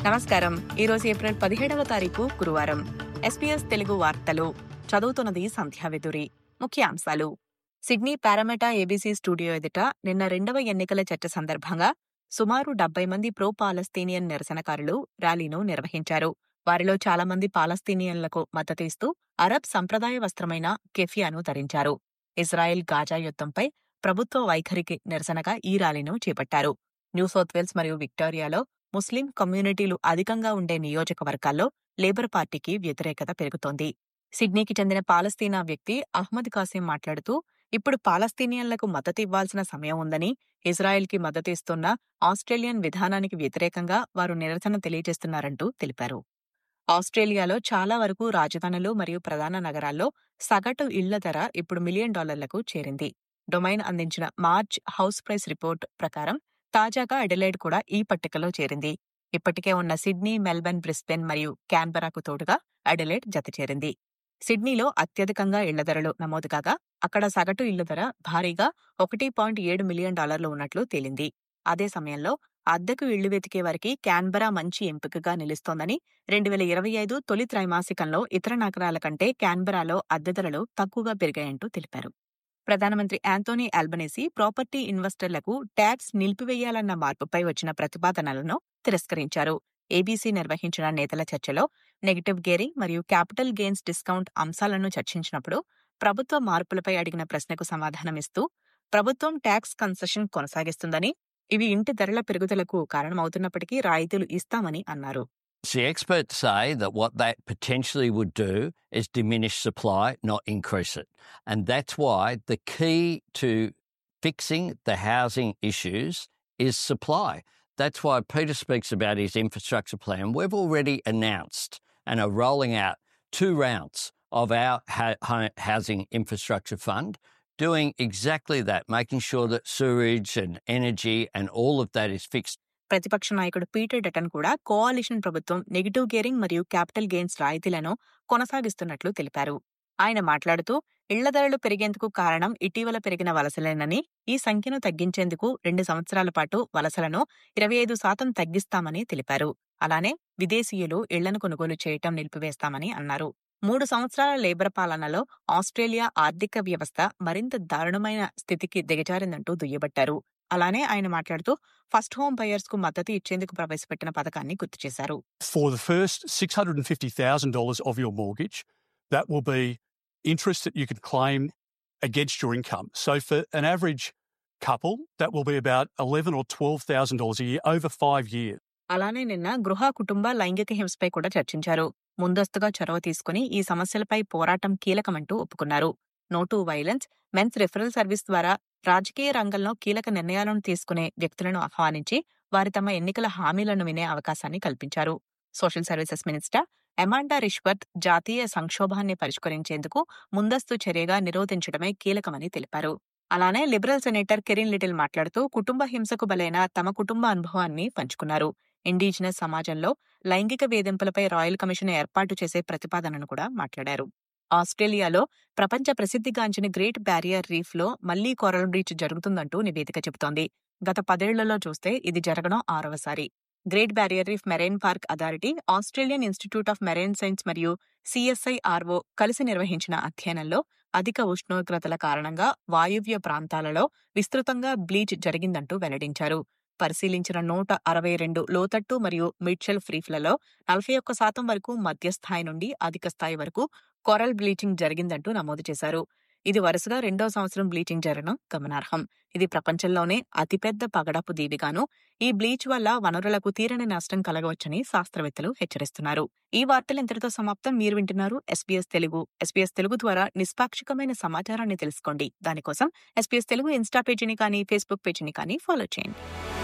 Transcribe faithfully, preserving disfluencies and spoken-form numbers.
నమస్కారం. ఈరోజు ఏప్రిల్ పదిహేడవ తారీఖు గురువారం. ఎస్పీఎస్ తెలుగు వార్తలు చదువుతున్నది సంధ్యావిధురి. ముఖ్యాంశాలు. సిడ్నీ పారామెటా ఏబీసీ స్టూడియో ఎదుట నిన్న రెండవ ఎన్నికల చర్చ సందర్భంగా సుమారు డెబ్బై మంది ప్రో పాలస్తీనియన్ నిరసనకారులు ర్యాలీను నిర్వహించారు. వారిలో చాలా మంది పాలస్తీనియన్లకు మద్దతు ఇస్తూ అరబ్ సంప్రదాయ వస్త్రమైన కెఫియాను ధరించారు. ఇజ్రాయెల్ గాజా యుద్ధంపై ప్రభుత్వ వైఖరికి నిరసనగా ఈ ర్యాలీను చేపట్టారు. న్యూ సౌత్ వేల్స్ మరియు విక్టోరియాలో ముస్లిం కమ్యూనిటీలు అధికంగా ఉండే నియోజకవర్గాల్లో లేబర్ పార్టీకి వ్యతిరేకత పెరుగుతోంది. సిడ్నీకి చెందిన పాలస్తీనా వ్యక్తి అహ్మద్ కాసిం మాట్లాడుతూ, ఇప్పుడు పాలస్తీనియన్లకు మద్దతు ఇవ్వాల్సిన సమయం ఉందని, ఇజ్రాయెల్కి మద్దతు ఇస్తున్న ఆస్ట్రేలియన్ విధానానికి వ్యతిరేకంగా వారు నిరసన తెలియజేస్తున్నారంటూ తెలిపారు. ఆస్ట్రేలియాలో చాలా వరకు రాజధానులు మరియు ప్రధాన నగరాల్లో సగటు ఇళ్ల ధర ఇప్పుడు మిలియన్ డాలర్లకు చేరింది. డొమైన్ అందించిన మార్చ్ హౌస్ ప్రైస్ రిపోర్ట్ ప్రకారం తాజాగా అడిలైడ్ కూడా ఈ పట్టికలో చేరింది. ఇప్పటికే ఉన్న సిడ్నీ, మెల్బర్న్, బ్రిస్బెన్ మరియు క్యాన్బెరాకు తోడుగా అడిలైడ్ జత చేరింది. సిడ్నీలో అత్యధికంగా ఇళ్ల ధరలు నమోదు కాగా అక్కడ సగటు ఇళ్ల ధర భారీగా ఒకటి పాయింట్ ఏడు మిలియన్ డాలర్లు ఉన్నట్లు తేలింది. అదే సమయంలో అద్దెకు ఇళ్లు వెతికే వారికి క్యాన్బెరా మంచి ఎంపికగా నిలుస్తోందని, రెండు వేల ఇరవై ఐదు తొలి త్రైమాసికంలో ఇతర నగరాల కంటే క్యాన్బెరాలో అద్దె ధరలు తక్కువగా పెరిగాయంటూ తెలిపారు. ప్రధానమంత్రి యాంటోనీ అల్బనీసీ ప్రాపర్టీ ఇన్వెస్టర్లకు ట్యాక్స్ నిలిపివేయాలన్న మార్పుపై వచ్చిన ప్రతిపాదనలను తిరస్కరించారు. ఏబీసీ నిర్వహించిన నేతల చర్చలో నెగటివ్ గేరింగ్ మరియు క్యాపిటల్ గెయిన్స్ డిస్కౌంట్ అంశాలను చర్చించినప్పుడు ప్రభుత్వ మార్పులపై అడిగిన ప్రశ్నకు సమాధానమిస్తూ, ప్రభుత్వం ట్యాక్స్ కన్సెషన్ కొనసాగిస్తుందని, ఇవి ఇంటి ధరల పెరుగుదలకు కారణమవుతున్నప్పటికీ రాయితీలు ఇస్తామని అన్నారు. The experts say that what that potentially would do is diminish supply, not increase it. And that's why the key to fixing the housing issues is supply. That's why Peter speaks about his infrastructure plan. We've already announced and are rolling out two rounds of our ha- housing infrastructure fund, doing exactly that, making sure that sewerage and energy and all of that is fixed. ప్రతిపక్ష నాయకుడు Peter Dutton కూడా coalition ప్రభుత్వం negative gearing మరియు capital gains రాయితీలను కొనసాగిస్తున్నట్లు తెలిపారు. ఆయన మాట్లాడుతూ, ఇళ్ల ధరలు పెరిగేందుకు కారణం ఇటీవల పెరిగిన వలసలేనని, ఈ సంఖ్యను తగ్గించేందుకు రెండు సంవత్సరాల పాటు వలసలను ఇరవై ఐదు శాతం తగ్గిస్తామని తెలిపారు. అలానే విదేశీయులు ఇళ్లను కొనుగోలు చేయటం నిలిపివేస్తామని అన్నారు. మూడు సంవత్సరాల లేబర్ పాలనలో ఆస్ట్రేలియా ఆర్థిక వ్యవస్థ మరింత దారుణమైన స్థితికి దిగజారిందంటూ దుయ్యబట్టారు. అలానే ఆయన మాట్లాడుతూ ఫస్ట్ హోమ్ బయర్స్ కు మద్దతు ఇచ్చేందుకు ప్రవేశపెట్టిన పథకాన్ని గుర్తు చేశారు. For the first six hundred fifty thousand dollars of your mortgage, that will be interest that you can claim against your income. So for an average couple, that will be about eleven or twelve thousand dollars a year over five years. అలానే నిన్న గృహ కుటుంబ లైంగిక హింసపై కూడా చర్చించారు. ముందస్తుగా చొరవ తీసుకుని ఈ సమస్యలపై పోరాటం కీలకమంటూ ఒప్పుకున్నారు. No to violence men's referral service ద్వారా రాజకీయ రంగంలో కీలక నిర్ణయాలను తీసుకునే వ్యక్తులను ఆహ్వానించి వారి తమ ఎన్నికల హామీలను వినే అవకాశాన్ని కల్పించారు. Social services minister Amanda Rishworth జాతీయ సంక్షోభాన్ని పరిష్కరించేందుకు ముందస్తు చర్యగా నిరోధించడమే కీలకమని తెలిపారు. అలానే లిబరల్ సెనేటర్ కెరిన్ లిటిల్ మాట్లాడుతూ కుటుంబ హింసకు బలైన తమ కుటుంబ అనుభవాన్ని పంచుకున్నారు. ఇండిజినస్ సమాజంలో లైంగిక వేధింపులపై రాయల్ కమిషన్ ఏర్పాటు చేసే ప్రతిపాదనను కూడా మాట్లాడారు. ఆస్ట్రేలియాలో ప్రపంచ ప్రసిద్ధిగాంచిన గ్రేట్ బ్యారియర్ రీఫ్ లో మళ్లీ కోరల్ బ్రీచ్ జరుగుతుందంటూ నివేదిక చెబుతోంది. గత పదేళ్లలో చూస్తే ఇది జరగడం ఆరవసారి. Great Barrier Reef Marine Park Authority, Australian Institute of Marine Science మరియు సిఎస్ఐఆర్ఓ కలిసి నిర్వహించిన అధ్యయనంలో అధిక ఉష్ణోగ్రతల కారణంగా వాయువ్య ప్రాంతాలలో విస్తృతంగా బ్లీచ్ జరిగిందంటూ వెల్లడించారు. పరిశీలించిన నూట అరవై రెండు లోతట్టు మరియు మిడ్ షెల్ఫ్ రీఫ్లలో నలభై ఒక్క శాతం వరకు మధ్యస్థాయి నుండి అధిక స్థాయి వరకు కోరల్ బ్లీచింగ్ జరిగిందంటూ నమోదు చేశారు. ఇది వరుసగా రెండో సంవత్సరం బ్లీచింగ్ జరగడం గమనార్హం. ఇది ప్రపంచంలోనే అతిపెద్ద పగడపు దీవిగాను, ఈ బ్లీచ్ వల్ల వనరులకు తీరని నష్టం కలగవచ్చని శాస్త్రవేత్తలు హెచ్చరిస్తున్నారు. ఈ వార్తలు ఇంతటితో సమాప్తం. మీరు వింటున్నారు ఎస్పీఎస్ తెలుగు. ఎస్పీఎస్ తెలుగు ద్వారా నిష్పాక్షికమైన సమాచారాన్ని తెలుసుకోండి. దానికోసం ఎస్పీఎస్ తెలుగు ఇన్స్టా పేజీని కానీ ఫేస్బుక్ పేజీని కానీ ఫాలో చేయండి.